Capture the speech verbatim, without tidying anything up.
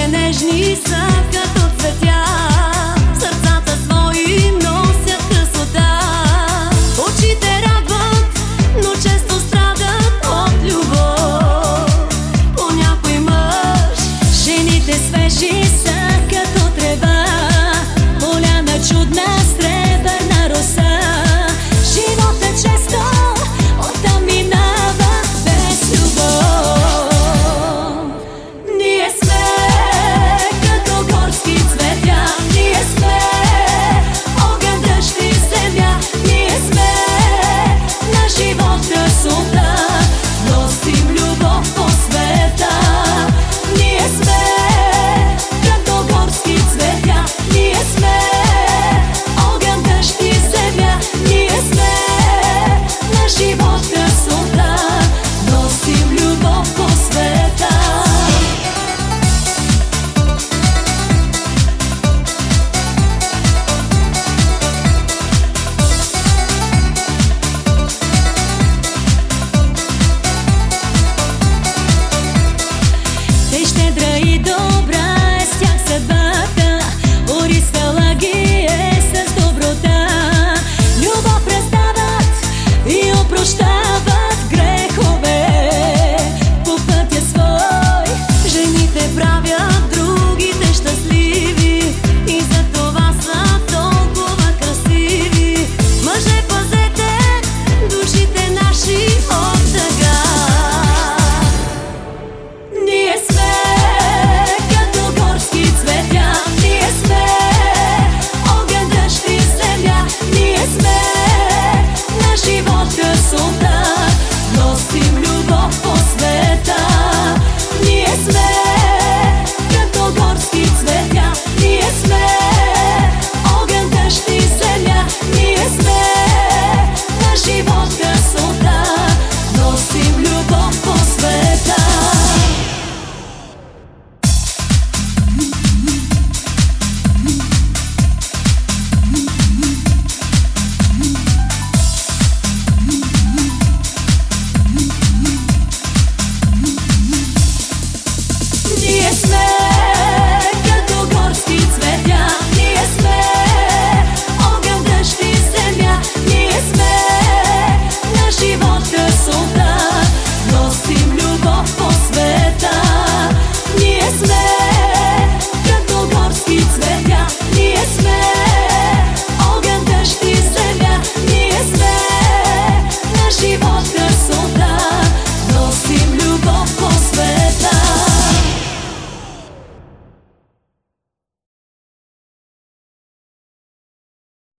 нежни са като цветя, сърцата свои носят красота. Очите радват, но често страдат от любов. По някой мъж жените свежи са като трева, поляна чудна сребърна роса. Животът често оттам минава без любов. Ние сме като горски цветя, ние сме огън, дъжд и земя, ние сме на живот красота, носим любов по света. Ние сме като горски цветя, ние сме огън, дъжд и земя, ние сме на живот красота, носим любов по света. Тъй щедра и добра е с тях съдбата, орисала ги е с доброта. Любов раздават и опрощават грехове. По пътя свой жените правят другите щастливи, и за това са толкова красиви. Мъже, пазете душите наши от тъга. Ние сме като горски цветя, ние сме огън, дъжд и земя, ние сме на живот красота, носим любов по света. Ние сме като горски цветя, ние сме огън, дъжд и земя, ние сме на живот красота, носим любов по света. Ние сме